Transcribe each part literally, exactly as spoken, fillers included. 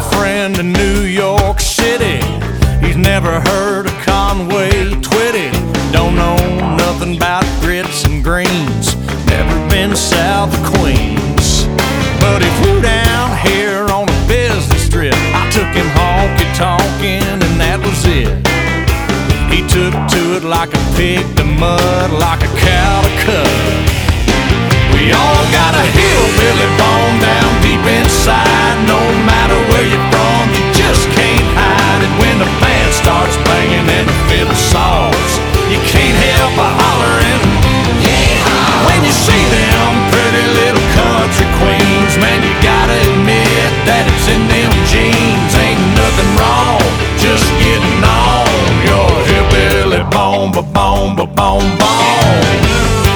friend in New York City. He's never heard of Conway Twitty. Don't know nothing about grits and greens. Never been south of Queens. But he flew down here on a business trip. I took him honky-tonkin' and that was it. He took to it like a pig to mud, like a cow to cud. We all got a hillbilly bone down deep inside. No matter where you're from, you just can't hide it. When the band starts banging and the fiddle saws, you can't help but hollering. When you see them pretty little country queens, man, you gotta admit that it's in them jeans. Ain't nothing wrong, just getting on your hillbilly bone, ba bone, ba bone, bone.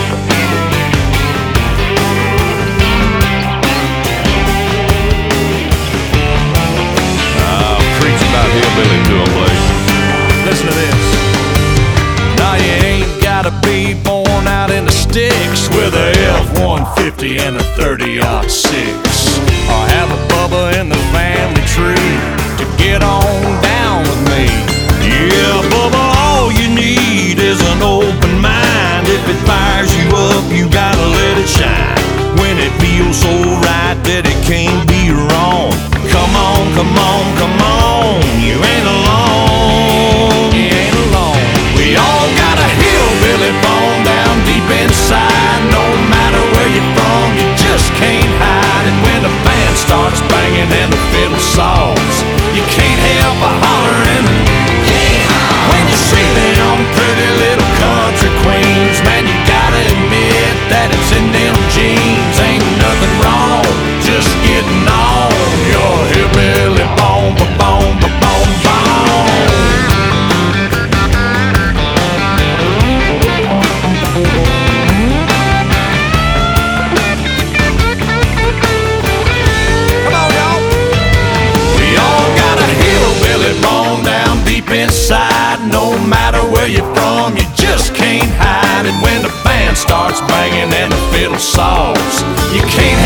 Hillbilly to a place. Listen to this. Now you ain't gotta be born out in the sticks with a F one fifty and a thirty aught six, or have a Bubba in the family tree to get on down with me. Yeah, Bubba, all you need is an open mind. If it fires you up, you gotta let it shine. When it feels so right that it can't be wrong. Come on, come on, come on, you ain't alone, you ain't alone. We all got a hillbilly bone down deep inside. No matter where you're from, you just can't hide it. When the band starts banging and the fiddle saws, you can't help but hollering. When you see them pretty little country queens, man, you gotta admit that it's in them jeans. Ain't nothing wrong, just getting on your hillbilly bone, ba bone, ba bone, bone. Come on, y'all. We all got a hillbilly bone down deep inside. No matter where you're from, you just can't hide it. When the band starts banging and the fiddle saws, you can't